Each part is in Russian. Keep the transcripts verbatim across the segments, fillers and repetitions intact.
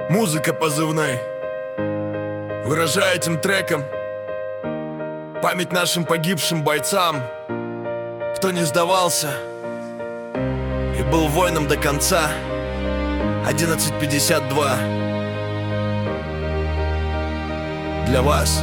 Музыка позывной. Выражаю этим треком память нашим погибшим бойцам, кто не сдавался и был воином до конца. Одиннадцать пятьдесят два. Для вас.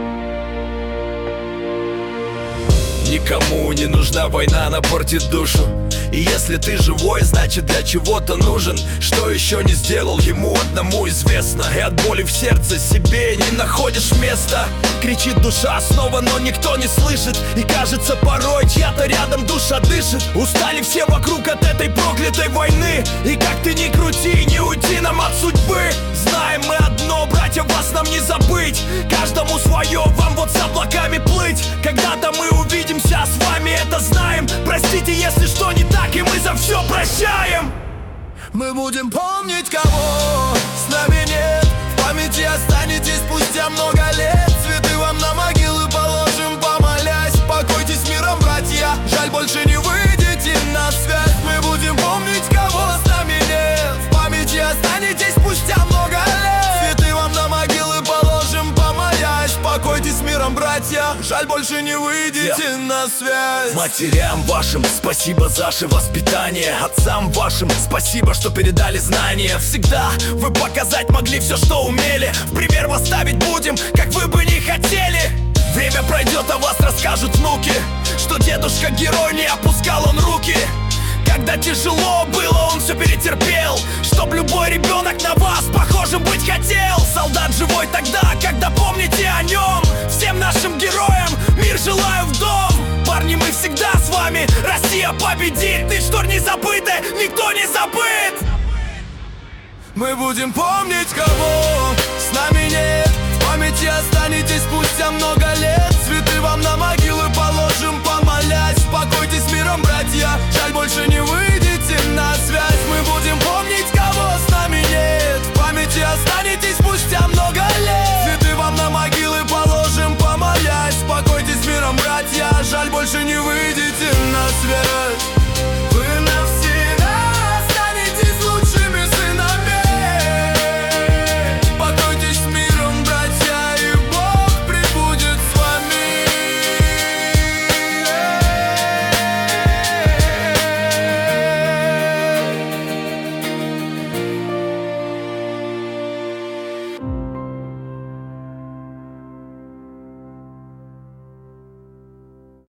Никому не нужна война, она портит душу. И если ты живой, значит для чего-то нужен. Что еще не сделал, ему одному известно. И от боли в сердце себе не находишь места. Кричит душа снова, но никто не слышит. И кажется порой чья-то рядом душа дышит. Устали все вокруг от этой проклятой войны. И как ты ни крути, не уйти нам от судьбы. Знаем мы одно, братья, вас нам не забыть. Каждому свое, вам вот с облаками плыть. Когда-то мы увидимся с вами, это знаем. Простите, если что не так, и мы за все прощаем. Мы будем помнить, кого с нами нет. В памяти останетесь спустя много лет. Цветы вам на могилы положим, помолясь. Покойтесь с миром, братья, жаль, больше не выйдете на связь. Мы будем помнить, кого с нами нет. В памяти останетесь спустя много лет. Цветы вам на могилы положим, помолясь. Покойтесь с миром, братья, жаль, больше не выйдете yeah. на связь. Матерям вашим спасибо за ваше воспитание. Отцам вашим спасибо, что передали знания. Всегда вы показать могли все, что умели. В пример вас ставить будем, как вы бы не хотели. Время пройдет, о вас расскажут внуки, что дедушка герой, не опускал он руки. Когда тяжело было, он все перетерпел, чтоб любой ребенок на вас похожим быть хотел. Солдат живой тогда, когда помните о нем. Всем нашим героям мир желаю в дом. Парни, мы всегда с вами, Россия победит. Ничто не забыто, никто не забыт. Мы будем помнить, кого с нами нет. В памяти останетесь спустя много лет. Цветы вам на могилы положим, помолясь. Покойтесь с миром, братья, жаль, больше не вы.